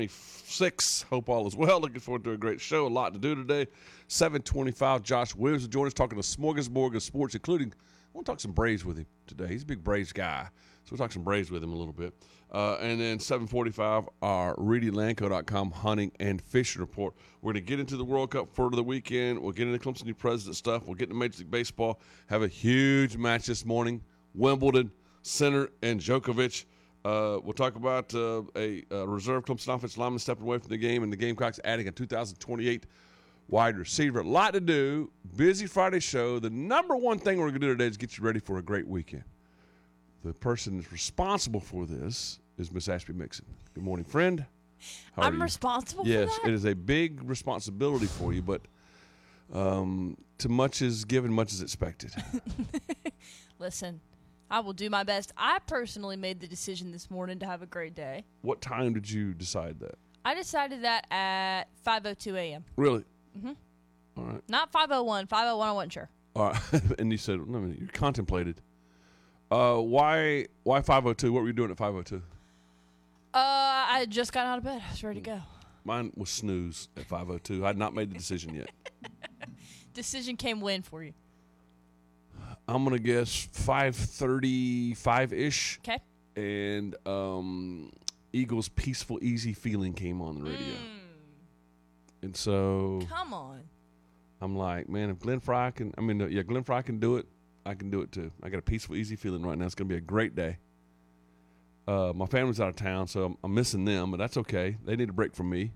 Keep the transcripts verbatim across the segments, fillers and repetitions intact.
Six. Hope all is well. Looking forward to a great show. A lot to do today. seven twenty-five. Josh Williams will join us talking a smorgasbord of sports, including I want to talk some Braves with him today. He's a big Braves guy, so we'll talk some Braves with him a little bit. Uh, and then seven forty-five, our Reedy Lanco dot com hunting and fishing report. We're going to get into the World Cup for the weekend. We'll get into Clemson New President stuff. We'll get into Major League Baseball. Have a huge match this morning. Wimbledon, Sinner, and Djokovic. Uh, we'll talk about uh, a, a reserve Clemson offensive lineman stepping away from the game, and the Gamecocks adding a two thousand twenty-eight wide receiver. A lot to do. Busy Friday show. The number one thing we're going to do today is get you ready for a great weekend. The person that's responsible for this is Miss Ashby Mixon. Good morning, friend. How I'm responsible yes, for that? Yes, it is a big responsibility for you, but um, to much is given, much is expected. Listen. I will do my best. I personally made the decision this morning to have a great day. What time did you decide that? I decided that at five oh two a.m. Really? Mm-hmm. All right. Not five oh one. five oh one, I wasn't sure. All right. And you said, no, you contemplated. Uh, why why five oh two? What were you doing at five oh two? Uh, I had just got out of bed. I was ready to go. Mine was snooze at five oh two. I had not made the decision yet. Decision came when for you? I'm going to guess five thirty-five-ish. Okay. And um, Eagles' Peaceful, Easy Feeling came on the radio. Mm. And so Come on. I'm like, man, if Glenn Fry can, I mean, yeah, Glenn Fry can do it, I can do it too. I got a peaceful, easy feeling right now. It's going to be a great day. Uh, my family's out of town, so I'm, I'm missing them, but that's okay. They need a break from me.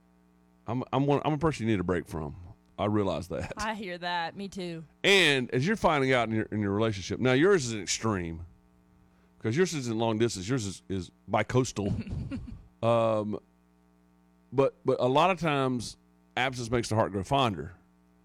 I'm I'm one, I'm a person you need a break from. I realize that. I hear that. Me too. And as you're finding out in your in your relationship, now yours is an extreme because yours isn't long distance. Yours is, is bi-coastal. um, but but a lot of times absence makes the heart grow fonder.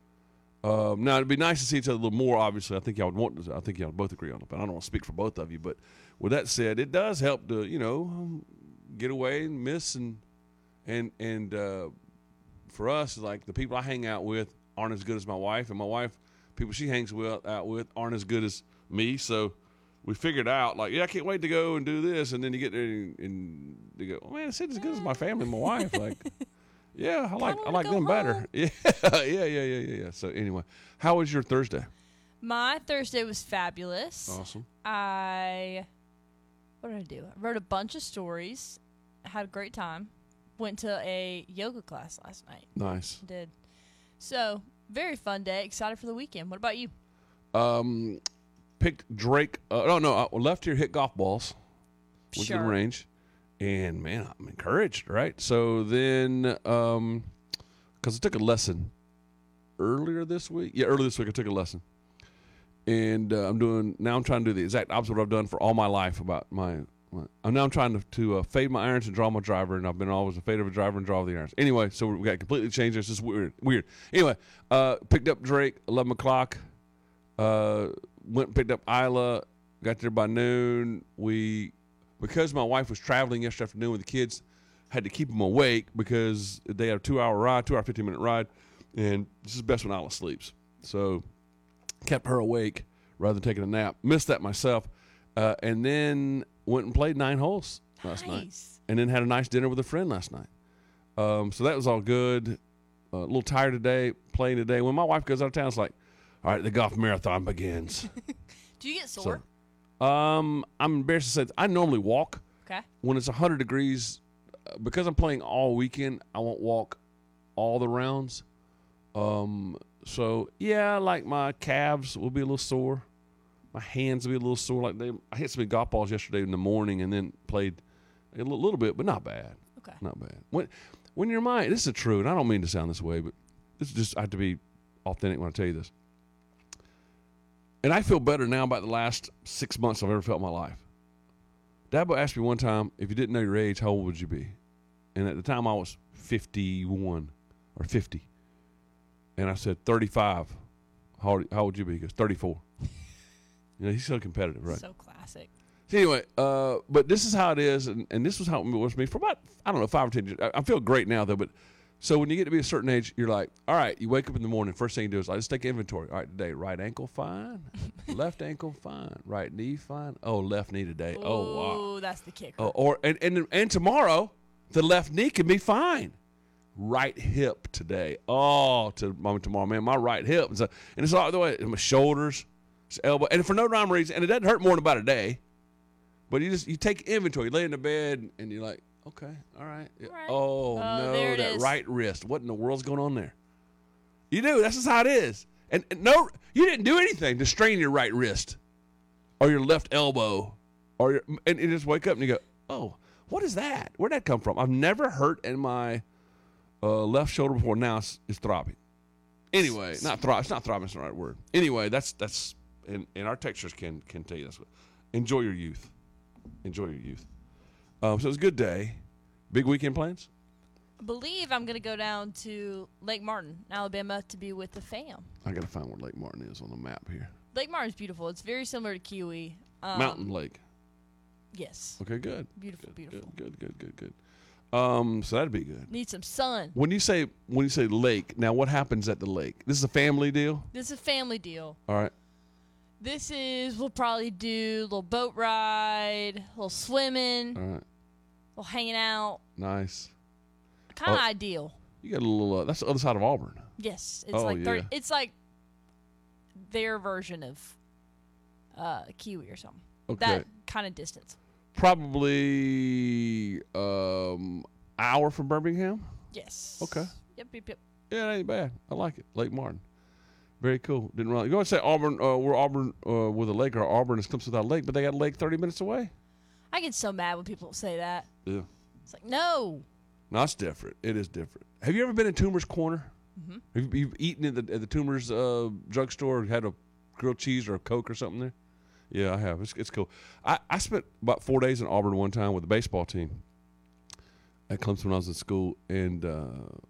Um, now it'd be nice to see each other a little more. Obviously, I think y'all would want to. I think y'all would both agree on it. But I don't want to speak for both of you. But with that said, it does help to you know get away and miss and and and. Uh, For us, like the people I hang out with aren't as good as my wife, and my wife, people she hangs with, out with aren't as good as me. So we figured out, like, yeah, I can't wait to go and do this. And then you get there and, and they go, oh, man, it's as good as my family and my wife. Like, yeah, I like I like them better. Yeah, yeah, yeah, yeah, yeah, yeah. So anyway, how was your Thursday? My Thursday was fabulous. Awesome. I, what did I do? I wrote a bunch of stories. I had a great time. Went to a yoga class last night. Nice. Did. So, very fun day. Excited for the weekend. What about you? Um, picked Drake. Uh, oh, no, I left here, hit golf balls. Went Sure. to the range. And, man, I'm encouraged, right? So then, um, because I took a lesson earlier this week. Yeah, earlier this week I took a lesson. And uh, I'm doing, now I'm trying to do the exact opposite of what I've done for all my life about my, I'm now I'm trying to, to uh, fade my irons and draw my driver, and I've been always a fade of a driver and draw the irons. Anyway, so we got to completely change this. It's weird. Weird. Anyway, uh, picked up Drake, eleven o'clock. Uh, went and picked up Isla. Got there by noon. We, because my wife was traveling yesterday afternoon with the kids, had to keep them awake because they had a two-hour ride, two-hour, fifteen-minute ride, and this is best when Isla sleeps. So kept her awake rather than taking a nap. Missed that myself. Uh, and then went and played nine holes last Nice. night. And then had a nice dinner with a friend last night. Um, so that was all good. Uh, a little tired today, playing today. When my wife goes out of town, it's like, all right, the golf marathon begins. Do you get sore? So, um, I'm embarrassed to say this. I normally walk. Okay. When it's one hundred degrees, uh, because I'm playing all weekend, I won't walk all the rounds. Um, so, yeah, like my calves will be a little sore. My hands will be a little sore. Like they, I hit some big golf balls yesterday in the morning and then played a little, little bit, but not bad. Okay. Not bad. When, when your mind, this is true, and I don't mean to sound this way, but this is just, I have to be authentic when I tell you this. And I feel better now about the last six months I've ever felt in my life. Dabo asked me one time, if you didn't know your age, how old would you be? And at the time I was fifty-one or fifty. And I said, thirty-five. How old, how old would you be? He goes, thirty-four. You know, he's so competitive, right? So classic. So anyway, uh, but this is how it is, and, and this was how it was for me for about, I don't know, five or ten years. I, I feel great now, though, but so when you get to be a certain age, you're like, all right, you wake up in the morning, first thing you do is I just take inventory. All right, today, right ankle fine, left ankle fine, right knee fine. Oh, left knee today. Ooh, Oh, wow. that's the kicker. Oh, or and, and and tomorrow, The left knee can be fine. Right hip today. Oh, to tomorrow, man, my right hip. And, so, and it's all the way, my shoulders, it's elbow. And for no rhyme or reason, and it doesn't hurt more than about a day. But you just, you take inventory. You lay in the bed, and you're like, okay, all right. Right. Oh, Oh, no, there it that is. right wrist. What in the world's going on there? You do. That's just how it is. And, and no, you didn't do anything to strain your right wrist or your left elbow. or your, And you just wake up and you go, oh, what is that? Where'd that come from? I've never hurt in my uh, left shoulder before. Now it's, it's throbbing. Anyway, not throb. It's not throbbing. It's the right word. Anyway, that's that's and, and our textures can can tell you that's what. Enjoy your youth. Enjoy your youth. Um, so it was a good day. Big weekend plans? I believe I'm going to go down to Lake Martin, Alabama, to be with the fam. I got to find where Lake Martin is on the map here. Lake Martin's beautiful. It's very similar to Kiwi. Um, Mountain Lake. Yes. Okay, good. Beautiful, Good, beautiful. Good, good, good, good, good. Um, so that'd be good. Need some sun. When you say when you say lake, now what happens at the lake? This is a family deal? This is a family deal. All right. This is, we'll probably do a little boat ride, a little swimming, All a right. little hanging out. Nice. Kind of Oh. ideal. You got a little uh, that's the other side of Auburn. Yes. It's Oh, like thirty, yeah. it's like their version of uh, Kiwi or something. Okay. That kind of distance. Probably um hour from Birmingham. Yes. Okay. Yep, yep, yep. Yeah, it ain't bad. I like it. Lake Martin. Very cool. Didn't realize. You want to say Auburn, uh, we're Auburn uh, with a lake, or Auburn is Clemson without a lake, but they got a lake thirty minutes away? I get so mad when people say that. Yeah. It's like, no. No, it's different. It is different. Have you ever been in Toomer's Corner? Mm-hmm. Have you, you've eaten at the, at the Toomer's uh, drugstore, had a grilled cheese or a Coke or something there? Yeah, I have. It's, it's cool. I, I spent about four days in Auburn one time with the baseball team at Clemson when I was in school, and uh,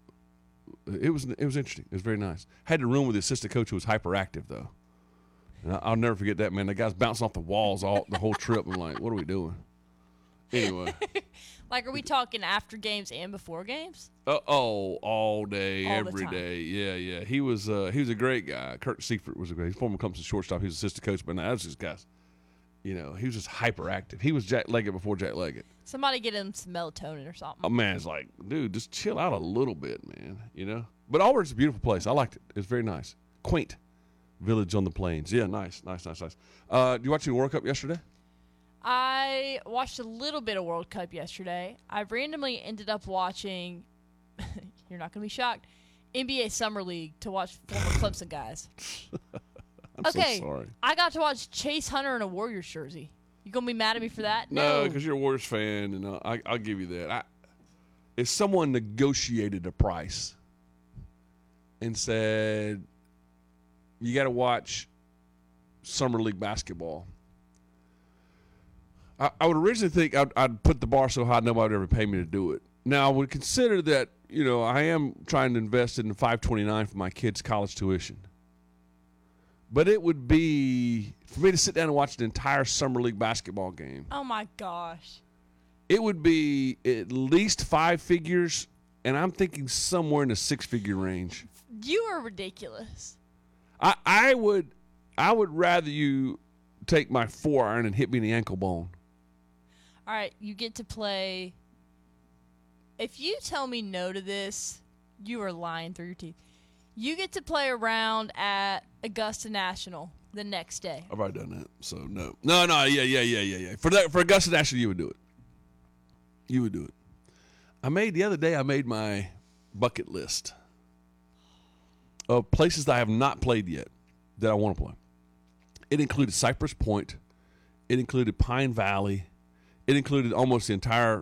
it was it was interesting. It was very nice. Had to room with the assistant coach who was hyperactive, though. And I, I'll never forget that, man. The guy's bouncing off the walls all the whole trip. I'm like, what are we doing? Anyway. Like, are we talking after games and before games? Uh, oh, all day, All the every time. day. Yeah, yeah. He was uh, he was a great guy. Kurt Seifert was a great. He's former Clemson shortstop. He was assistant coach, but now that was just guys. You know, he was just hyperactive. He was Jack Leggett before Jack Leggett. Somebody get him some melatonin or something. A man's like, dude, just chill out a little bit, man. You know. But Auburn's a beautiful place. I liked it. It's very nice, quaint village on the plains. Yeah, nice, nice, nice, nice. Uh, did you watch the World Cup yesterday? I watched a little bit of World Cup yesterday. I randomly ended up watching, you're not going to be shocked, N B A Summer League to watch former Clemson guys. I'm Okay, so sorry. I got to watch Chase Hunter in a Warriors jersey. You going to be mad at me for that? No, because you're a Warriors fan, and uh, I, I'll give you that. I, if someone negotiated a price and said, you got to watch Summer League basketball, I, I would originally think I'd, I'd put the bar so high nobody would ever pay me to do it. Now, I would consider that, you know, I am trying to invest in five twenty-nine for my kids' college tuition. But it would be, for me to sit down and watch an entire Summer League basketball game, Oh, my gosh. it would be at least five figures, and I'm thinking somewhere in the six-figure range. You are ridiculous. I, I would I would rather you take my four iron and hit me in the ankle bone. All right, you get to play. If you tell me no to this, you are lying through your teeth. You get to play around at Augusta National the next day. I've already done that, so no. No, no, yeah, yeah, yeah, yeah, yeah. For that, for Augusta National, you would do it. You would do it. I made, the other day, I made my bucket list of places that I have not played yet that I want to play. It included Cypress Point. It included Pine Valley. It included almost the entire,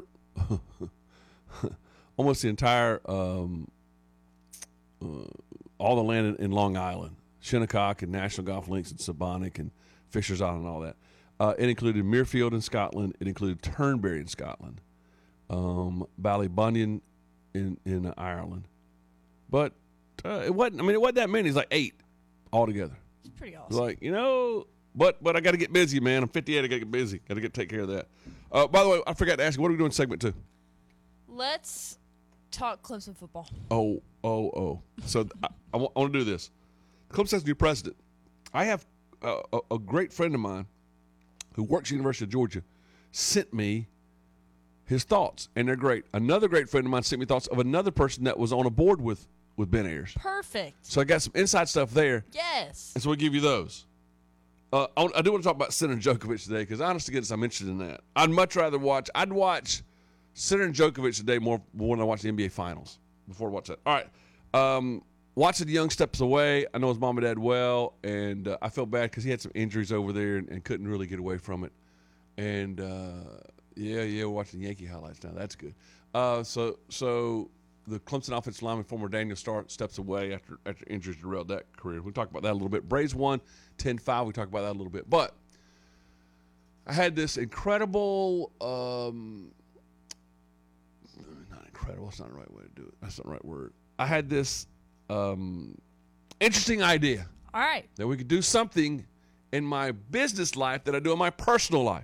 almost the entire, um, uh, all the land in, in Long Island, Shinnecock and National Golf Links and Sabonic and Fisher's Island and all that. Uh, it included Muirfield in Scotland. It included Turnberry in Scotland, um, Ballybunion in in Ireland. But uh, it wasn't. I mean, it wasn't that many. It's like eight altogether. It's pretty It's awesome. like, you know, but but I got to get busy, man. I'm fifty-eight. I got to get busy. Got to get take care of that. Uh, by the way, I forgot to ask you, what are we doing in segment two? Let's talk Clemson football. Oh, oh, oh. So I, I, want, I want to do this. Clemson has a new president. I have uh, a, a great friend of mine who works at the University of Georgia sent me his thoughts, and they're great. Another great friend of mine sent me thoughts of another person that was on a board with, with Ben Ayers. Perfect. So I got some inside stuff there. Yes. And so we'll give you those. Uh, I, I do want to talk about Sinner Djokovic today because, honest to goodness, I'm interested in that. I'd much rather watch – I'd watch Sinner Djokovic today more when I watch the N B A Finals before I watch that. All right. Um, watching the young steps away. I know his mom and dad well, and uh, I felt bad because he had some injuries over there and, and couldn't really get away from it. And, uh, yeah, yeah, we're watching Yankee highlights now. That's good. Uh, so so the Clemson offensive lineman, former Daniel Starr, steps away after after injuries derailed that career. We'll talk about that a little bit. Braves won ten five. We talk about that a little bit. But I had this incredible um, – not incredible. That's not the right way to do it. That's not the right word. I had this um, interesting idea. All right. That we could do something in my business life that I do in my personal life.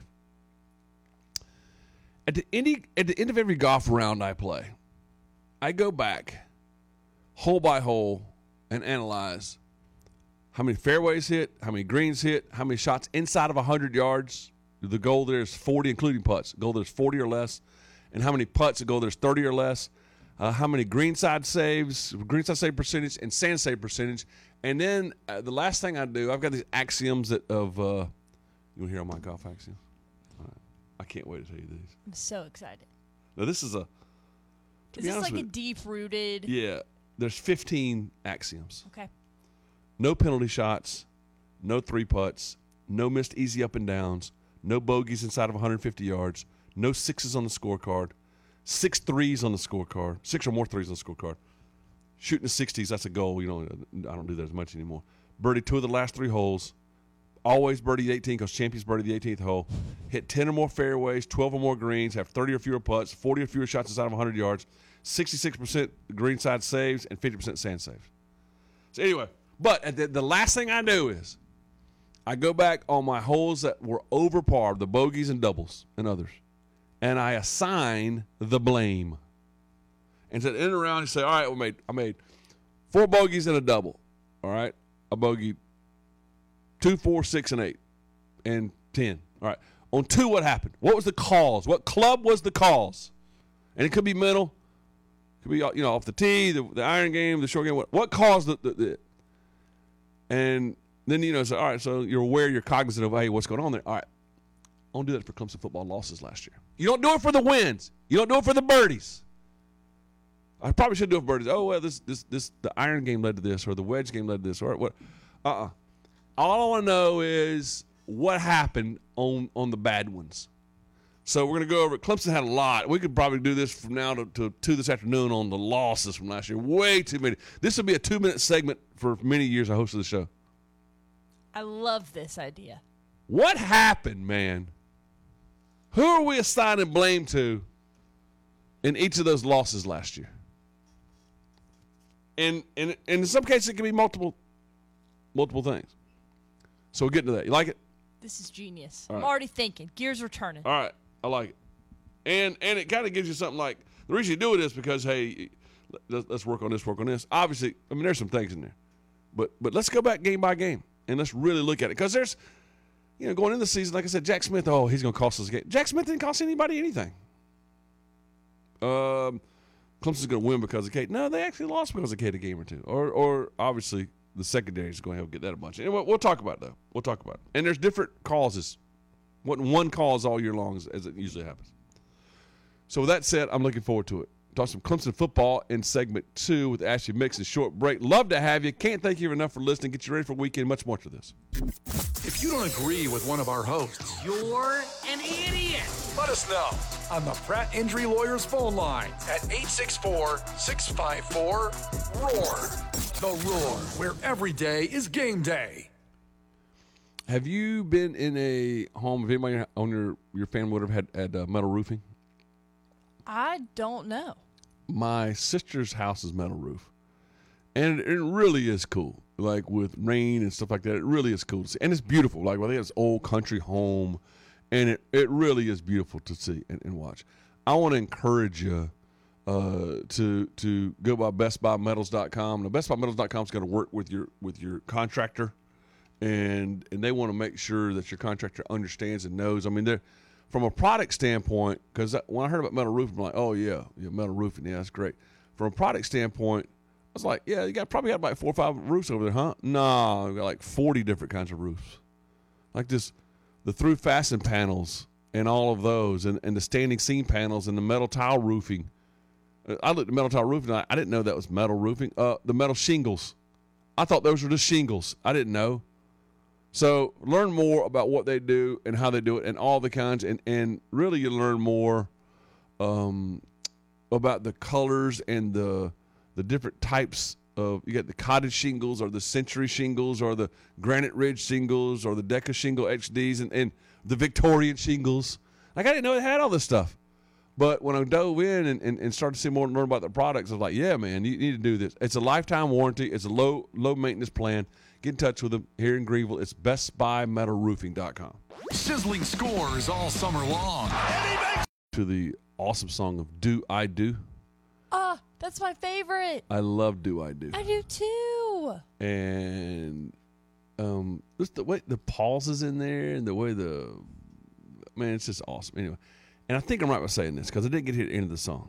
At the, end, at the end of every golf round I play, I go back hole by hole and analyze how many fairways hit, how many greens hit, how many shots inside of one hundred yards. The goal there is forty, including putts. The goal there's forty or less. And how many putts, the goal there's thirty or less. Uh, how many greenside saves, greenside save percentage, and sand save percentage. And then uh, the last thing I do, I've got these axioms that of, uh, you want to hear all my golf axioms? All right. I can't wait to tell you these. I'm so excited. Now, this is a, to Is be this honest like a with deep-rooted? you, yeah, there's fifteen axioms. Okay. No penalty shots, no three putts, no missed easy up and downs, no bogeys inside of one hundred fifty yards, no sixes on the scorecard, six threes on the scorecard, six or more threes on the scorecard. Shooting the sixties, that's a goal. You know, I don't do that as much anymore. Birdie two of the last three holes. Always birdie the eighteen because champions birdie the eighteenth hole. Hit ten or more fairways, twelve or more greens, have thirty or fewer putts, forty or fewer shots inside of one hundred yards, sixty-six percent greenside saves, and fifty percent sand saves. So anyway, but the, the last thing I do is I go back on my holes that were over par, the bogeys and doubles and others, and I assign the blame. And to end around and say, all right, we made I made four bogeys and a double. All right, a bogey. Two, four, six, and eight, and ten. All right. On two, what happened? What was the cause? What club was the cause? And it could be mental. It could be, you know, off the tee, the, the iron game, the short game. What, what caused the, the, the and then, you know, so, all right, so you're aware, you're cognizant of, hey, what's going on there. All right. I don't do that for Clemson football losses last year. You don't do it for the wins. You don't do it for the birdies. I probably should do it for birdies. Oh, well, this, this, this, the iron game led to this, or the wedge game led to this, or what. Uh-uh. All I want to know is what happened on, on the bad ones. So we're going to go over it. Clemson had a lot. We could probably do this from now to, to two this afternoon on the losses from last year. Way too many. This will be a two-minute segment for many years I hosted the show. I love this idea. What happened, man? Who are we assigning blame to in each of those losses last year? And, and, and in some cases, it can be multiple multiple things. So we'll get into that. You like it? This is genius. All I'm right. already thinking. Gears are turning. All right. I like it. And and it kind of gives you something like, the reason you do it is because, hey, let's, let's work on this, work on this. Obviously, I mean, there's some things in there. But but let's go back game by game, and let's really look at it. Because there's, you know, going into the season, like I said, Jack Smith, oh, he's going to cost us a game. Jack Smith didn't cost anybody anything. Um, Clemson's going to win because of Kate. No, they actually lost because of Kate a game or two. Or, or obviously, the secondary is going to help get that a bunch. And we'll, we'll talk about it, though. We'll talk about it. And there's different causes. Wasn't one cause all year long as, as it usually happens. So with that said, I'm looking forward to it. Talk some Clemson football in segment two with Ashley Mixon. Short break. Love to have you. Can't thank you enough for listening. Get you ready for the weekend. Much more to this. If you don't agree with one of our hosts, you're an idiot. Let us know on the Pratt Injury Lawyers phone line at eight six four, six five four, R O A R. The Roar, where every day is game day. Have you been in a home, if anybody on your, your family would have had, had uh, metal roofing? I don't know. My sister's house is metal roof. And it really is cool. Like with rain and stuff like that, it really is cool to see. And it's beautiful. Like, well, they have this old country home. And it, it really is beautiful to see and, and watch. I want to encourage you uh, to to go by best buy metals dot com. Now, best buy metals dot com is going to work with your with your contractor, and and they want to make sure that your contractor understands and knows. I mean, they're from a product standpoint, because when I heard about metal roofing, I'm like, oh, yeah, yeah, metal roofing, yeah, that's great. From a product standpoint, I was like, yeah, you got probably got like four or five roofs over there, huh? No, we got like forty different kinds of roofs. Like this, the through fasten panels and all of those, and, and the standing seam panels and the metal tile roofing. I looked at metal tile roofing, and I, I didn't know that was metal roofing. Uh, the metal shingles. I thought those were just shingles. I didn't know. So learn more about what they do and how they do it and all the kinds. And, and really you learn more um, about the colors and the the different types of – you got the cottage shingles or the century shingles or the granite ridge shingles or the Deca shingle X Ds and, and the Victorian shingles. Like I didn't know they had all this stuff. But when I dove in and, and, and started to see more and learn about the products, I was like, yeah, man, you need to do this. It's a lifetime warranty. It's a low low maintenance plan. Get in touch with them here in Greenville. It's best buy metal roofing dot com. Sizzling scores all summer long. To the awesome song of Do I Do. Ah, that's my favorite. I love Do I Do. I do too. And um, just the way the pauses in there and the way the, man, it's just awesome. Anyway. And I think I'm right by saying this because I didn't get to the end of the song.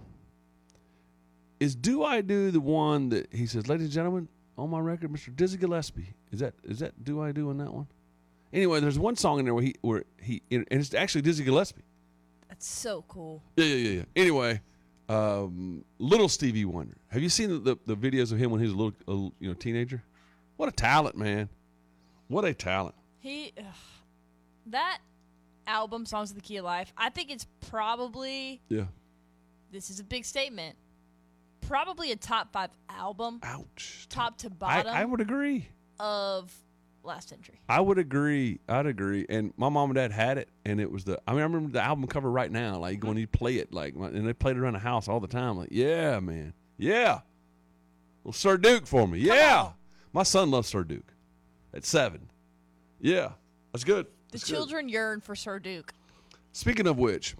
Is Do I Do the one that he says, ladies and gentlemen, on my record, Mister Dizzy Gillespie? Is that is that Do I Do in that one? Anyway, there's one song in there where he where he and it's actually Dizzy Gillespie. That's so cool. Yeah, yeah, yeah, yeah. Anyway, um, little Stevie Wonder. Have you seen the, the, the videos of him when he was a little, a, little you know teenager? What a talent, man! What a talent. He ugh, that. album, Songs of the Key of Life, I think it's probably, yeah. This is a big statement, probably a top five album. Ouch. Top to bottom. I, I would agree. Of last century. I would agree. I'd agree. And my mom and dad had it, and it was the, I mean, I remember the album cover right now, like mm-hmm. when you play it, like, and they played it around the house all the time. Like, yeah, man. Yeah. Well, Sir Duke for me. Yeah. My son loves Sir Duke at seven. Yeah. That's good. The children yearn for Sir Duke. Speaking of which,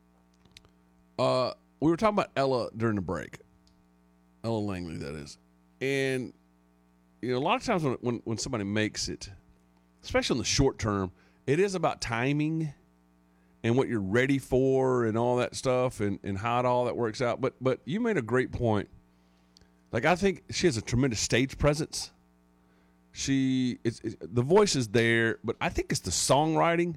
uh, we were talking about Ella during the break. Ella Langley, that is. And, you know, a lot of times when, when, when somebody makes it, especially in the short term, it is about timing and what you're ready for and all that stuff and, and how it all that works out. But but you made a great point. Like, I think she has a tremendous stage presence. She, it's, it's, the voice is there, but I think it's the songwriting.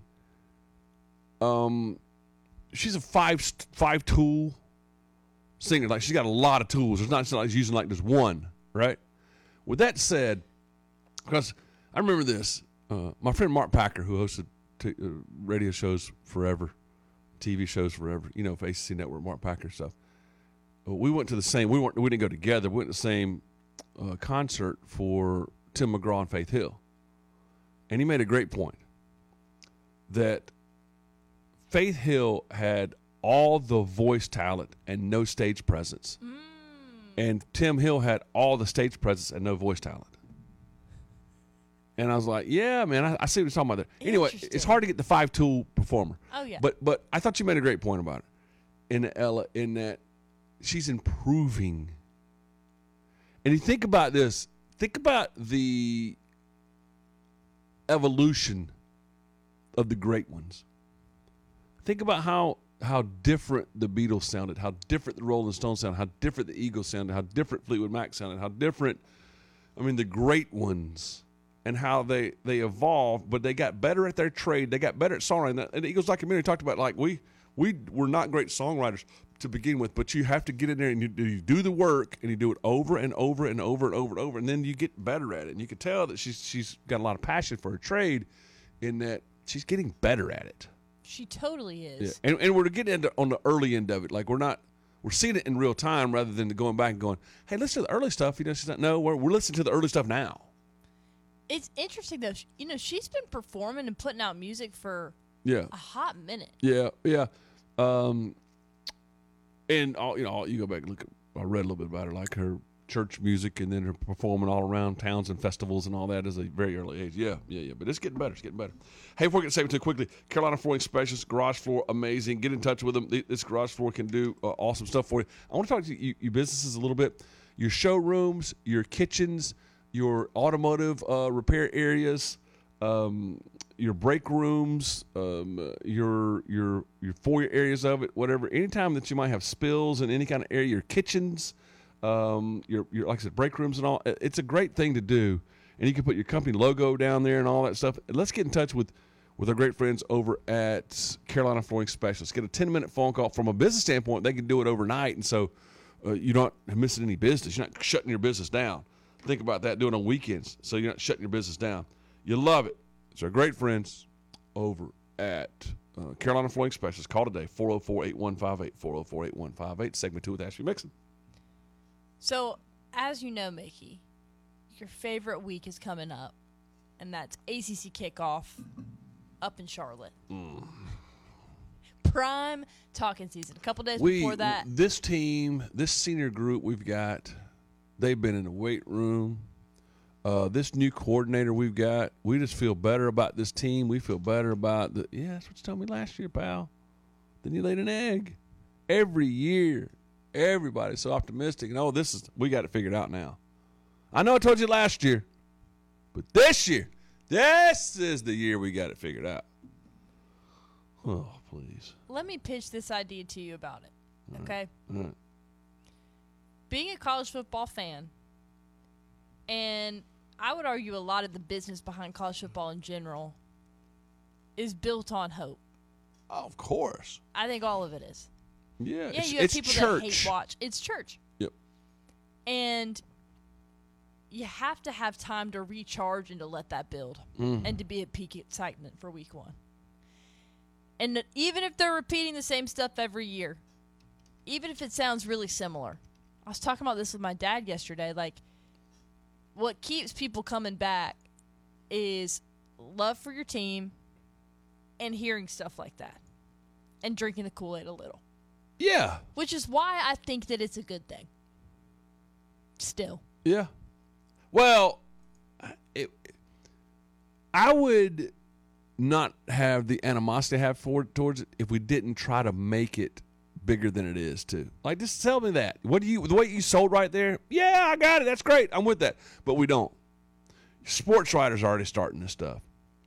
Um, she's a five five tool singer. Like she's got a lot of tools. It's not just like she's using like this one, right? With that said, because I remember this, uh, my friend Mark Packer, who hosted t- uh, radio shows forever, T V shows forever, you know, for A C C Network, Mark Packer stuff. Uh, we went to the same. We weren't. We didn't go together. We went to the same uh, concert for Tim McGraw and Faith Hill. And he made a great point that Faith Hill had all the voice talent and no stage presence. Mm. And Tim Hill had all the stage presence and no voice talent. And I was like, yeah, man, I, I see what you're talking about there. Anyway, it's hard to get the five-tool performer. Oh, yeah. But but I thought you made a great point about it in Ella, in that she's improving. And you think about this. Think about the evolution of the great ones. Think about how how different the Beatles sounded, how different the Rolling Stones sounded, how different the Eagles sounded, how different Fleetwood Mac sounded, how different, I mean, the great ones, and how they, they evolved, but they got better at their trade. They got better at songwriting. And the Eagles documentary talked about, like, we we were not great songwriters to begin with, but you have to get in there and you, you do the work and you do it over and over and over and over and over, and then you get better at it. And you can tell that she's she's got a lot of passion for her trade, in that she's getting better at it. She totally is. Yeah. And and we're getting into on the early end of it. Like we're not we're seeing it in real time rather than going back and going, hey, listen to the early stuff. You know, she's not. No, we're we're listening to the early stuff now. It's interesting though. You know, she's been performing and putting out music for yeah a hot minute. Yeah, yeah. Um, and all, you know, all, you go back and look at, I read a little bit about her, like her church music, and then her performing all around towns and festivals and all that at a very early age. Yeah, yeah, yeah. But it's getting better. It's getting better. Hey, before we get saved too quickly, Carolina Flooring Specialists, garage floor, amazing. Get in touch with them. This garage floor can do uh, awesome stuff for you. I want to talk to you, you businesses a little bit. Your showrooms, your kitchens, your automotive uh, repair areas. um, your break rooms, um, your your your foyer areas of it, whatever. Anytime that you might have spills in any kind of area, your kitchens, um, your your like I said, break rooms and all. It's a great thing to do, and you can put your company logo down there and all that stuff. Let's get in touch with with our great friends over at Carolina Flooring Specialists. Get a ten minute phone call. From a business standpoint, they can do it overnight, and so uh, you're not missing any business. You're not shutting your business down. Think about that, doing it on weekends, so you're not shutting your business down. You love it. It's our great friends over at uh, Carolina Flooring Specialists. Call today, four oh four, eight one five eight, four oh four, eight one five eight, segment two with Ashley Mixon. So, as you know, Mickey, your favorite week is coming up, and that's A C C kickoff up in Charlotte. Mm. Prime talking season. A couple days we, before that. This team, this senior group we've got, they've been in the weight room. Uh, this new coordinator we've got, we just feel better about this team. We feel better about the. Yeah, that's what you told me last year, pal. Then you laid an egg. Every year, everybody's so optimistic. And, oh, this is, we got it figured out now. I know I told you last year, but this year, this is the year we got it figured out. Oh, please. Let me pitch this idea to you about it, okay? All right. Being a college football fan, and I would argue a lot of the business behind college football in general is built on hope. Oh, of course. I think all of it is. Yeah, Yeah, it's, you have it's people church. that hate watch. It's church. Yep. And you have to have time to recharge and to let that build Mm. and to be at peak excitement for week one. And that even if they're repeating the same stuff every year, even if it sounds really similar. I was talking about this with my dad yesterday. Like, what keeps people coming back is love for your team and hearing stuff like that and drinking the Kool-Aid a little. Yeah. Which is why I think that it's a good thing. Still. Yeah. Well, it, I would not have the animosity I have for towards it if we didn't try to make it bigger than it is too. Like, just tell me that. What do you, the way you sold right there? Yeah, I got it. That's great. I'm with that. But we don't. Sports writers are already starting this stuff.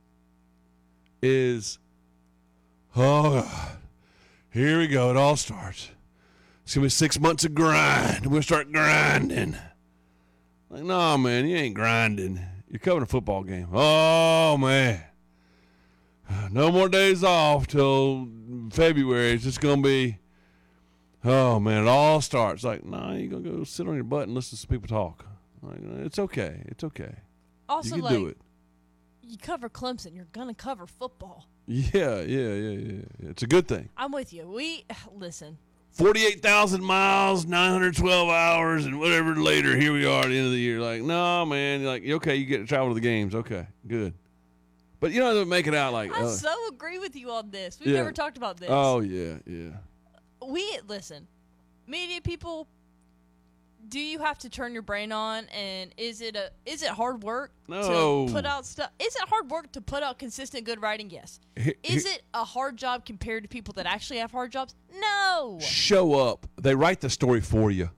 Is, oh, God, here we go. It all starts. It's going to be six months of grind. We'll start grinding. Like, no, man, you ain't grinding. You're covering a football game. Oh, man. No more days off till February. It's just going to be, oh, man, it all starts. Like, no, nah, you're going to go sit on your butt and listen to some people talk. Like, it's okay. It's okay. Also, you can like, do it. You cover Clemson, you're going to cover football. Yeah, yeah, yeah, yeah. It's a good thing. I'm with you. We, listen. forty-eight thousand miles, nine hundred twelve hours, and whatever later, here we are at the end of the year. Like, no, man. You're like, okay, you get to travel to the games. Okay, good. But you don't make it out like. I uh, so agree with you on this. We've yeah. never talked about this. Oh, yeah, yeah. We, listen, media people, do you have to turn your brain on, and is it a is it hard work No. to put out stuff? Is it hard work to put out consistent good writing? Yes. He- Is he- it a hard job compared to people that actually have hard jobs? No. Show up. They write the story for you.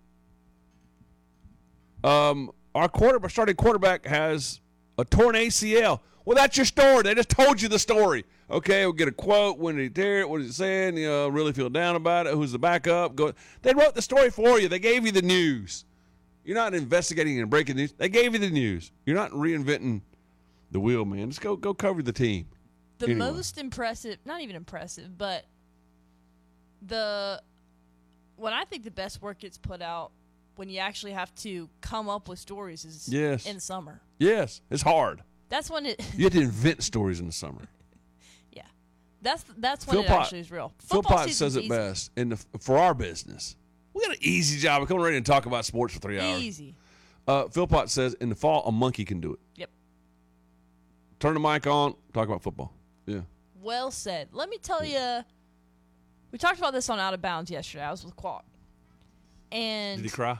Um, our quarterback, starting quarterback, has a torn A C L. Well, that's your story. They just told you the story. Okay, we'll get a quote. When did he tear it? What is it saying? You know, really feel down about it. Who's the backup? Go. They wrote the story for you. They gave you the news. You're not investigating and breaking news. They gave you the news. You're not reinventing the wheel, man. Just go, go cover the team. The Anyway. most impressive, not even impressive, but the when I think the best work gets put out when you actually have to come up with stories is Yes. in summer. Yes, it's hard. That's when it. You have to invent stories in the summer. yeah, that's that's when Phil it Pot- actually is real. Phil Football Potts season's says it easy. best. In the, for our business, we got an easy job of coming ready and talk about sports for three hours. Easy. Uh, Phil Potts says in the fall, a monkey can do it. Yep. Turn the mic on, talk about football. Yeah. Well said. Let me tell you, we talked about this on Out of Bounds yesterday. I was with Quack, and Did he cry?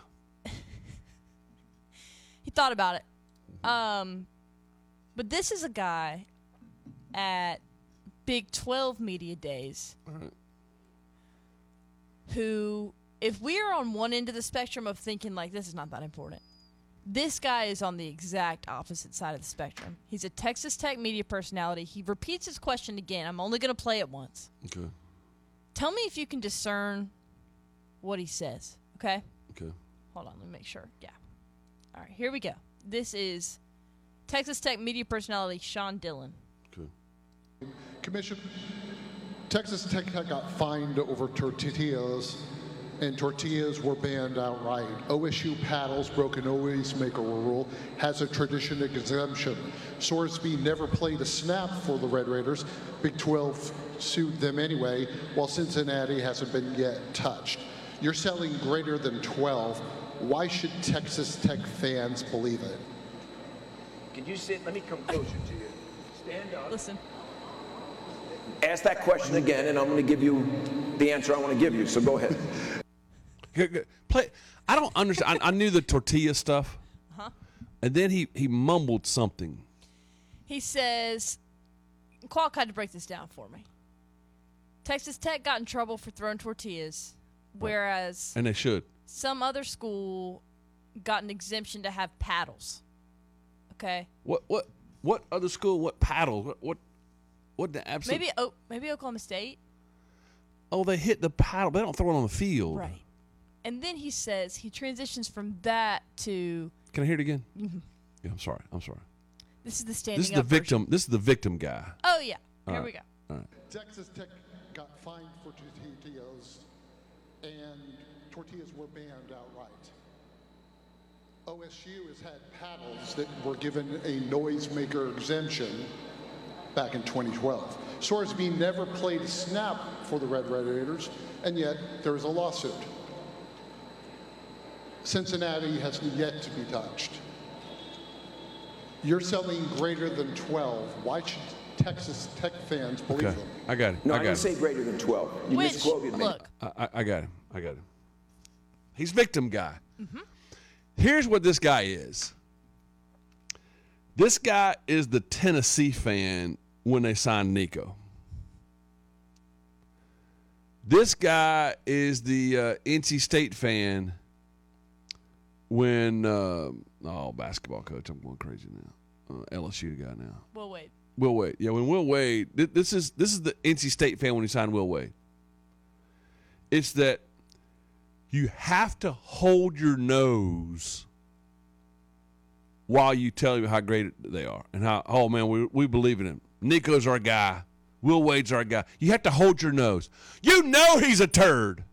he thought about it. Um, but this is a guy at Big twelve Media Days All right. who, if we are on one end of the spectrum of thinking like this is not that important, This guy is on the exact opposite side of the spectrum. He's a Texas Tech media personality. He repeats his question again. I'm only going to play it once. Okay. Tell me if you can discern what he says, okay? Okay. Hold on, let me make sure. Yeah. All right, here we go. This is Texas Tech media personality Sean Dillon. Okay. Commission, Texas Tech got fined over tortillas, and tortillas were banned outright. O S U paddles broke an always maker rule, has a tradition exemption. Sorsby never played a snap for the Red Raiders. Big twelve sued them anyway, while Cincinnati hasn't been yet touched. You're selling greater than twelve. Why should Texas Tech fans believe it? Can you sit? Let me come closer to you. Stand up. Listen. Ask that question again, and I'm going to give you the answer I want to give you. So go ahead. Play. I don't understand. I, I knew the tortilla stuff. Huh? And then he, he mumbled something. He says, Qualk had to break this down for me. Texas Tech got in trouble for throwing tortillas, whereas And they should. some other school got an exemption to have paddles. Okay? What what what other school? What paddle? What what, what the absolute? Maybe o- maybe Oklahoma State. Oh, they hit the paddle. They don't throw it on the field. Right. And then he says he transitions from that to Can I hear it again? Mm-hmm. Yeah, I'm sorry. I'm sorry. this is the standing This is the up version. victim. This is the victim guy. Oh yeah. All Here right. we go. All right. Texas Tech got fined for tortillas, and tortillas were banned outright. O S U has had paddles that were given a noisemaker exemption back in twenty twelve. Sorsby never played a snap for the Red Raiders, and yet there is a lawsuit. Cincinnati has yet to be touched. You're selling greater than twelve. Why should Texas Tech fans believe Okay. them? I got it. No, I I, got didn't it. say greater than twelve. You Which misquoted me. look, I, I, I got him. I got him. He's victim guy. Here's what this guy is. This guy is the Tennessee fan when they signed Nico. This guy is the uh, N C State fan when uh, oh basketball coach. I'm going crazy now. Uh, L S U guy now. well wait. Will Wade. Yeah, when Will Wade, th- this is this is the N C State fan when he signed Will Wade. It's that you have to hold your nose while you tell you how great they are and how, oh man, we we believe in him. Nico's our guy. Will Wade's our guy. You have to hold your nose. You know he's a turd.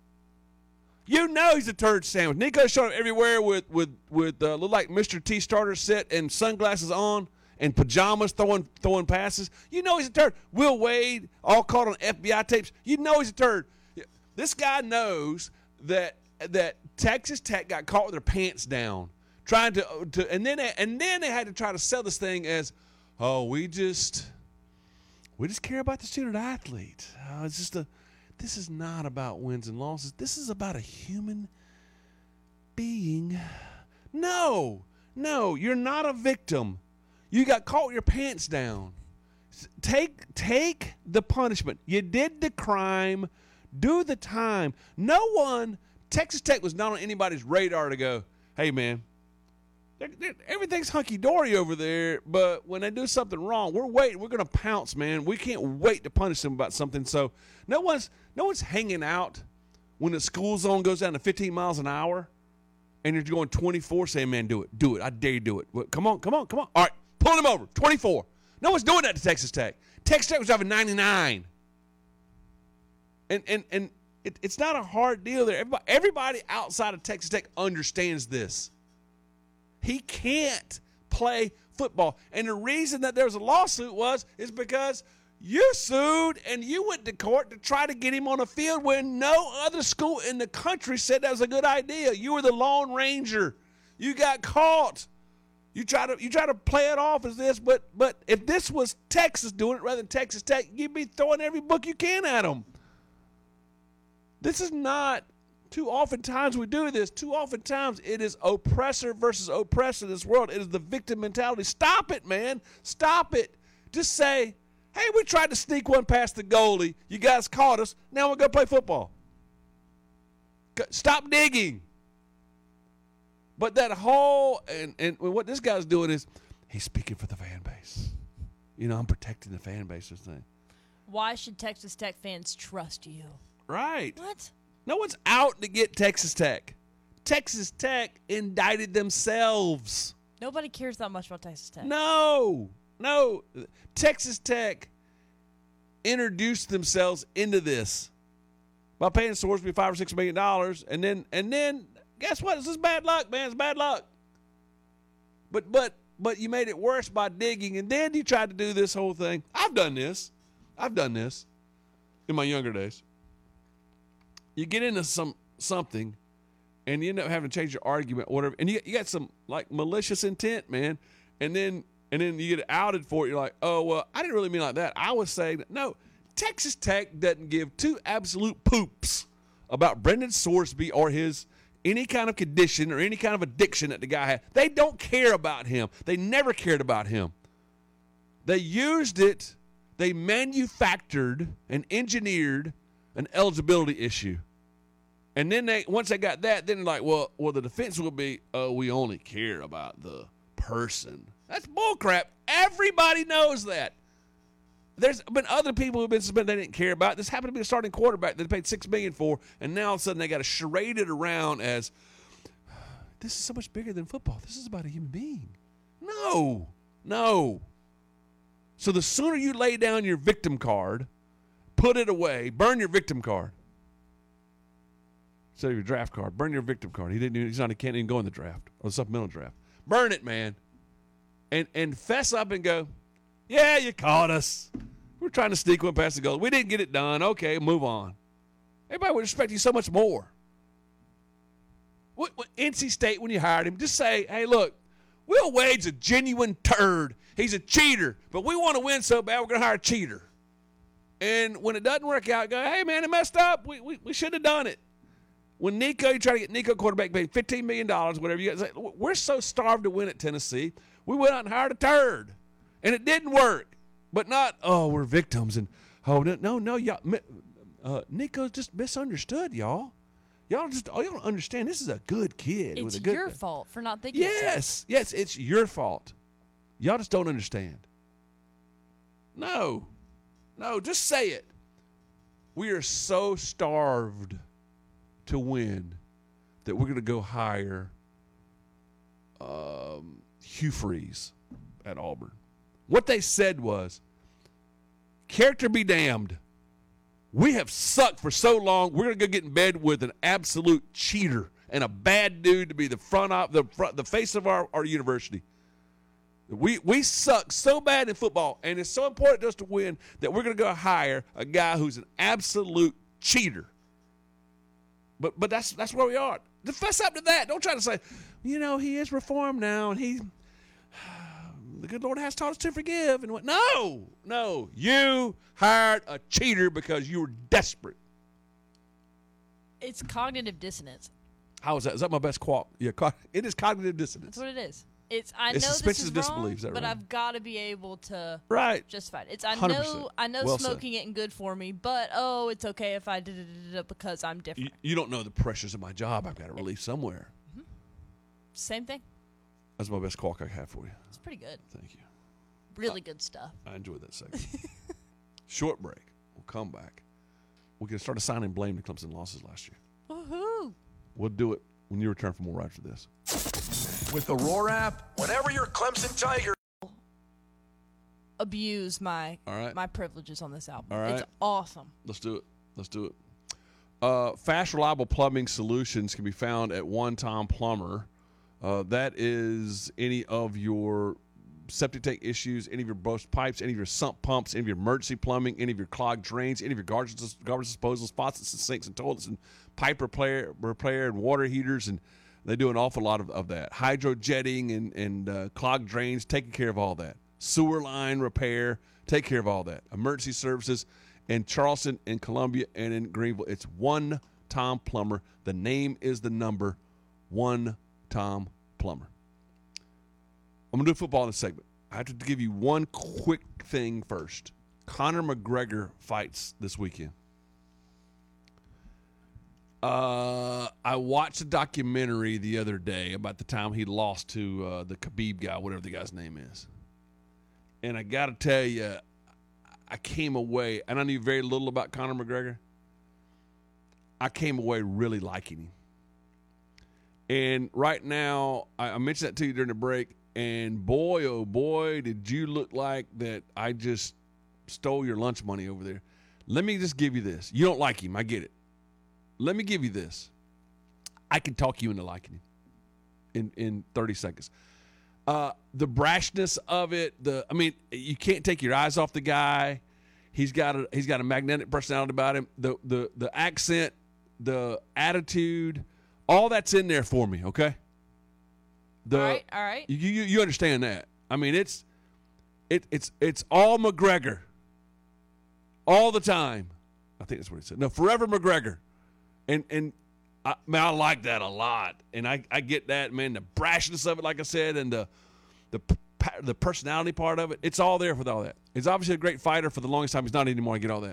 You know he's a turd sandwich. Nico's showing up everywhere with with with uh, look like Mister T starter set and sunglasses on and pajamas throwing throwing passes. You know he's a turd. Will Wade all caught on F B I tapes. You know he's a turd. This guy knows that that Texas Tech got caught with their pants down, trying to to and then they, and then they had to try to sell this thing as, oh, we just we just care about the student athlete. Uh, it's just a this is not about wins and losses. This is about a human being. No, no, you're not a victim. You got caught with your pants down. Take take the punishment. You did the crime. Do the time. No one, Texas Tech was not on anybody's radar to go, hey, man, they're, they're, everything's hunky-dory over there, but when they do something wrong, we're waiting. We're going to pounce, man. We can't wait to punish them about something. So no one's no one's hanging out when the school zone goes down to fifteen miles an hour and you're going twenty-four saying, man, do it. Do it. I dare you do it. Well, come on, come on, come on. All right, pull him over. twenty-four. No one's doing that to Texas Tech. Texas Tech was driving ninety-nine. And and and it, it's not a hard deal there. Everybody, everybody outside of Texas Tech understands this. He can't play football. And the reason that there was a lawsuit was is because you sued and you went to court to try to get him on a field when no other school in the country said that was a good idea. You were the Lone Ranger. You got caught. You try to you try to play it off as this, but but if this was Texas doing it rather than Texas Tech, you'd be throwing every book you can at them. This is not, too often times we do this, too often times it is oppressor versus oppressor in this world. It is the victim mentality. Stop it, man. Stop it. Just say, hey, we tried to sneak one past the goalie. You guys caught us. Now we're going to play football. Stop digging. But that whole and, and what this guy's doing is he's speaking for the fan base. You know, I'm protecting the fan base. This thing. Why should Texas Tech fans trust you? Right. What? No one's out to get Texas Tech. Texas Tech indicted themselves. Nobody cares that much about Texas Tech. No, no. Texas Tech introduced themselves into this by paying Sorsby five or six million dollars, and then and then guess what? This is bad luck, man. It's bad luck. But but but you made it worse by digging, and then you tried to do this whole thing. I've done this. I've done this in my younger days. You get into some something, and you end up having to change your argument, or whatever, and you you got some like malicious intent, man, and then and then you get outed for it. You're like, oh well, I didn't really mean like that. I was saying that, no. Texas Tech doesn't give two absolute poops about Brendan Sorsby or his any kind of condition or any kind of addiction that the guy had. They don't care about him. They never cared about him. They used it. They manufactured and engineered an eligibility issue. And then they once they got that, then they're like, well, well, the defense will be, oh, we only care about the person. That's bullcrap. Everybody knows that. There's been other people who've been suspended they didn't care about. This happened to be a starting quarterback that they paid six million dollars for, and now all of a sudden they got to charade it around as this is so much bigger than football. This is about a human being. No, no. So the sooner you lay down your victim card, put it away, burn your victim card. Instead of your draft card, burn your victim card. He didn't. He's not. He can't even go in the draft or the supplemental draft. Burn it, man, and and fess up and go. Yeah, you caught us. We're trying to sneak one past the goal. We didn't get it done. Okay, move on. Everybody would respect you so much more. What, what, N C State, when you hired him, just say, hey, look, Will Wade's a genuine turd. He's a cheater, but we want to win so bad we're going to hire a cheater. And when it doesn't work out, go, hey, man, it messed up. We we, we should have done it. When Nico, you try to get Nico quarterback paid fifteen million dollars, whatever you guys say, we're so starved to win at Tennessee, we went out and hired a turd. And it didn't work. But not, oh, we're victims. And, oh, no, no, no y'all. Uh, Nico's just misunderstood, y'all. Y'all just, oh, y'all don't understand. This is a good kid. It's with a good, your fault for not thinking. Yes, yes, it's your fault. Y'all just don't understand. No, no, just say it. We are so starved to win that we're going to go hire um, Hugh Freeze at Auburn. What they said was, character be damned. We have sucked for so long, we're going to go get in bed with an absolute cheater and a bad dude to be the front of the front, the face of our, our university. We we suck so bad in football, and it's so important to us to win that we're going to go hire a guy who's an absolute cheater. But but that's that's where we are. Just fess up to that. Don't try to say, you know, he is reformed now, and he, the good Lord has taught us to forgive. And what? No, no. You hired a cheater because you were desperate. It's cognitive dissonance. How is that? Is that my best quote? Yeah, co- it is cognitive dissonance. That's what it is. It's I It's know suspension this is of disbelief, wrong, is that but right? I've got to be able to Right. justify it. It's I one hundred percent. know I know Well said. smoking isn't good for me, but oh, it's okay if I did it because I'm You, different. you don't know the pressures of my job. I've got to relieve somewhere. Same thing. That's my best quack I have for you. It's pretty good. Thank you. Really good stuff. I enjoyed that segment. Short break. We'll come back. We can start assigning blame to Clemson losses last year. Woohoo! We'll do it when you return from more right after this. With the Roar app, whenever you're Clemson Tiger. Abuse my All right. my privileges on this album. All right. It's awesome. Let's do it. Let's do it. Uh, fast, reliable plumbing solutions can be found at One Tom Plumber. Uh, that is any of your septic tank issues, any of your burst pipes, any of your sump pumps, any of your emergency plumbing, any of your clogged drains, any of your garbage, garbage disposals, faucets and sinks and toilets and pipe repair, repair and water heaters, and they do an awful lot of, of that. Hydro jetting and, and uh, clogged drains, taking care of all that. Sewer line repair, take care of all that. Emergency services in Charleston, in Columbia, and in Greenville. It's One Tom Plumber. The name is the number, One Tom Plumber. I'm going to do football in this segment. I have to give you one quick thing first. Conor McGregor fights this weekend. Uh, I watched a documentary the other day about the time he lost to uh, the Khabib guy, whatever the guy's name is. And I got to tell you, I came away, and I knew very little about Conor McGregor. I came away really liking him. And right now, I, I mentioned that to you during the break, and boy, oh boy, did you look like that I just stole your lunch money over there. Let me just give you this. You don't like him, I get it. Let me give you this. I can talk you into liking him in, in thirty seconds. Uh, the brashness of it, the I mean, you can't take your eyes off the guy. He's got a he's got a magnetic personality about him. The the the accent, the attitude, all that's in there for me, okay? The, all right, all right. You, you you understand that. I mean, it's it it's it's all McGregor. All the time. I think that's what he said. No, forever McGregor. And and I, man, I like that a lot, and I, I get that, man. The brashness of it, like I said, and the the the personality part of it, it's all there with all that. He's obviously a great fighter for the longest time. He's not anymore. I get all that.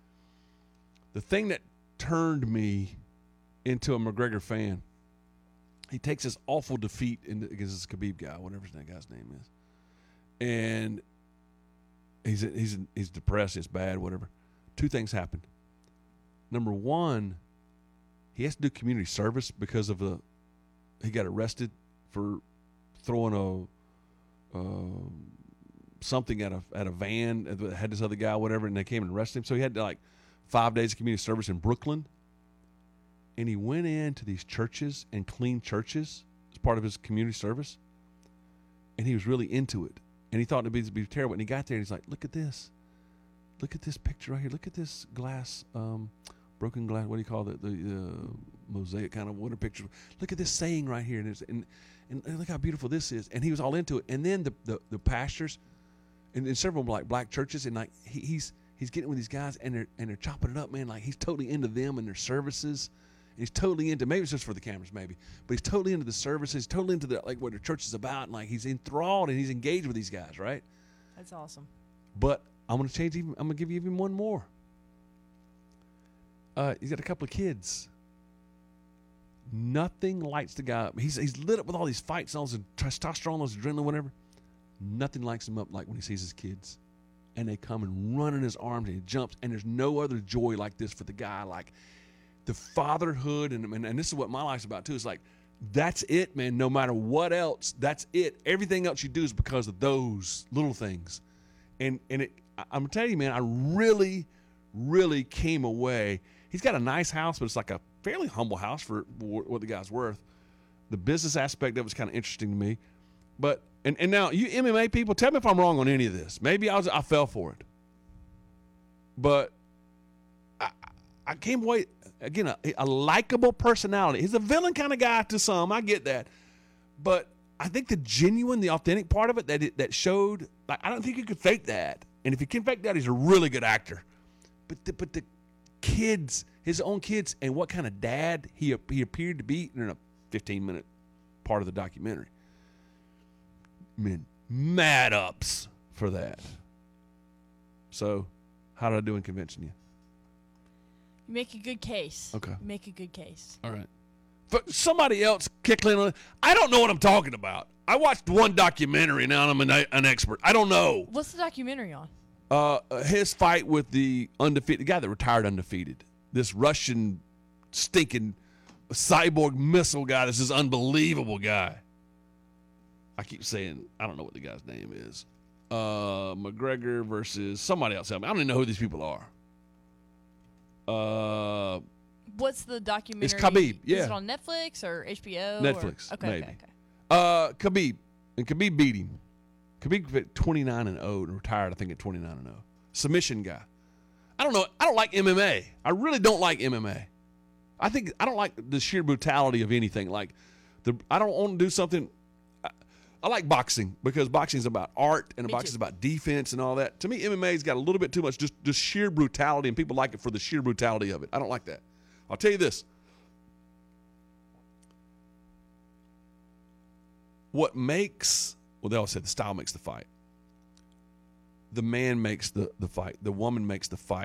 The thing that turned me into a McGregor fan, he takes this awful defeat in the, against this Khabib guy, whatever that guy's name is, and he's he's he's depressed. It's bad, whatever. Two things happened. Number one, he has to do community service because of the he got arrested for throwing a uh, something at a at a van that had this other guy, whatever, and they came and arrested him. So he had to, like five days of community service in Brooklyn, and he went into these churches and cleaned churches as part of his community service, and he was really into it, and he thought it'd be, it'd be terrible. And he got there, and he's like, "Look at this, look at this picture right here. Look at this glass." Um, Broken glass, what do you call it? The, the uh, mosaic kind of water picture. Look at this saying right here. And, it's, and and look how beautiful this is. And he was all into it. And then the the, the pastors, and, and several like black churches, and like he, he's he's getting with these guys, and they're and they're chopping it up, man. Like he's totally into them and their services. And he's totally into, maybe it's just for the cameras, maybe, but he's totally into the services. He's totally into the like what their church is about, and like he's enthralled and he's engaged with these guys, right? That's awesome. But I'm gonna change even. I'm gonna give you even one more. Uh, he's got a couple of kids. Nothing lights the guy up. He's he's lit up with all these fights, all this testosterone, all this adrenaline, whatever. Nothing lights him up like when he sees his kids. And they come and run in his arms, and he jumps, and there's no other joy like this for the guy. Like the fatherhood, and, and, and this is what my life's about, too. It's like, that's it, man. No matter what else, that's it. Everything else you do is because of those little things. And, and it, I, I'm going to tell you, man, I really, really came away. He's got a nice house, but it's like a fairly humble house for what the guy's worth. The business aspect of it's kind of interesting to me. But and, and now you M M A people, tell me if I'm wrong on any of this. Maybe I was I fell for it. But I, I came away, again, a, a likable personality. He's a villain kind of guy to some. I get that. But I think the genuine, the authentic part of it that it, that showed, like, I don't think you could fake that. And if you can fake that, he's a really good actor. But the, but the kids, his own kids, and what kind of dad he he appeared to be in a fifteen-minute part of the documentary. Man, mad ups for that. So, how did I do in convincing you? You make a good case. Okay. You make a good case. All right. For somebody else kickling on it, I don't know what I'm talking about. I watched one documentary, now I'm an, an expert. I don't know. What's the documentary on? Uh, his fight with the undefeated, the guy that retired undefeated. This Russian stinking cyborg missile guy. This is unbelievable guy. I keep saying, I don't know what the guy's name is. Uh, McGregor versus somebody else. I don't even know who these people are. Uh, What's the documentary? It's Khabib, yeah. Is it on Netflix or H B O? Netflix, or? Okay, maybe. okay, okay. Uh, Khabib. And Khabib beat him. Khabib at twenty-nine and oh and retired, I think, at twenty-nine and oh. Submission guy. I don't know. I don't like M M A. I really don't like M M A. I think I don't like the sheer brutality of anything. Like, the I don't want to do something. I, I like boxing because boxing is about art and boxing is about defense and all that. To me, M M A's got a little bit too much just, just sheer brutality, and people like it for the sheer brutality of it. I don't like that. I'll tell you this. What makes, well, they always say the style makes the fight. The man makes the, the fight. The woman makes the fight.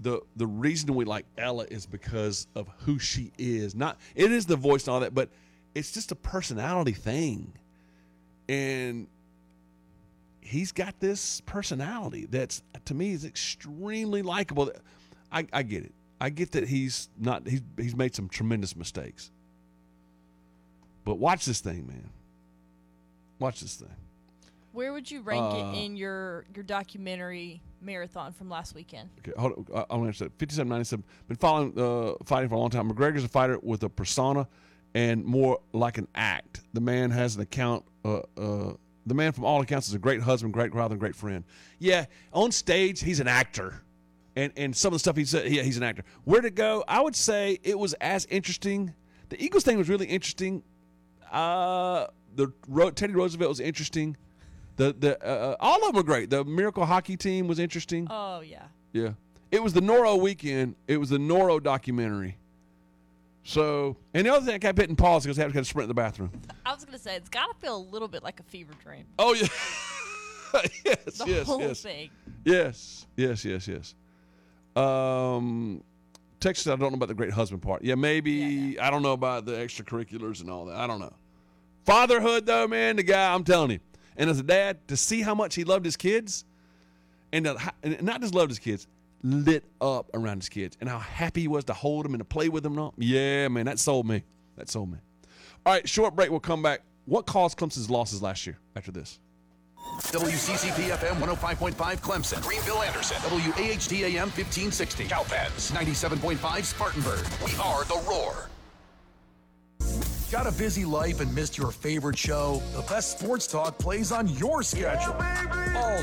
the the reason we like Ella is because of who she is. Not it is the voice and all that, but it's just a personality thing. And he's got this personality that's, to me, is extremely likable. I, I get it. I get that he's not he's he's made some tremendous mistakes. But watch this thing, man. Watch this thing. Where would you rank Uh, it in your, your documentary marathon from last weekend? Okay, hold on. I- I'm going to answer that. fifty-seven ninety-seven. Been following uh, fighting for a long time. McGregor's a fighter with a persona and more like an act. The man has an account. Uh, uh, the man, from all accounts, is a great husband, great father, and great friend. Yeah, on stage, he's an actor. And and some of the stuff he said, yeah, he's an actor. Where'd it go? I would say it was as interesting. The Eagles thing was really interesting. Uh, the Ro- Teddy Roosevelt was interesting. The the uh, all of them were great. The Miracle Hockey Team was interesting. Oh, yeah. Yeah. It was the Noro weekend. It was the Noro documentary. So, and the other thing I kept hitting pause because I had to sprint in the bathroom. I was going to say, it's got to feel a little bit like a fever dream. Oh, yeah. yes, The yes, whole yes. thing. Yes, yes, yes, yes. Um, Texas, I don't know about the great husband part. Yeah, maybe, Yeah, I don't know about the extracurriculars and all that. I don't know. Fatherhood, though, man, the guy, I'm telling you. And as a dad, to see how much he loved his kids, and, to, and not just loved his kids, lit up around his kids, and how happy he was to hold them and to play with them and all. Yeah, man, that sold me. That sold me. All right, short break. We'll come back. What caused Clemson's losses last year after this? W C C P F M one oh five point five Clemson. Greenville Anderson. W A H T A M fifteen sixty. Cowpens. ninety-seven point five Spartanburg. We are the Roar. Got a busy life and missed your favorite show? The best sports talk plays on your schedule. All